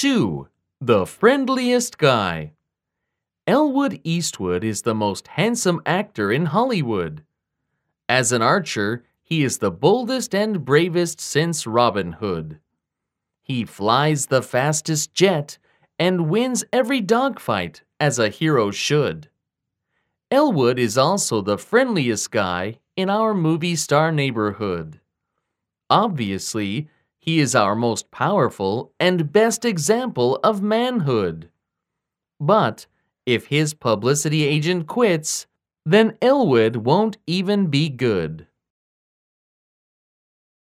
2. The Friendliest Guy. Elwood Eastwood is the most handsome actor in Hollywood. As an archer, he is the boldest and bravest since Robin Hood. He flies the fastest jet and wins every dogfight as a hero should. Elwood is also the friendliest guy in our movie star neighborhood. Obviously, he is our most powerful and best example of manhood. But if his publicity agent quits, then Elwood won't even be good.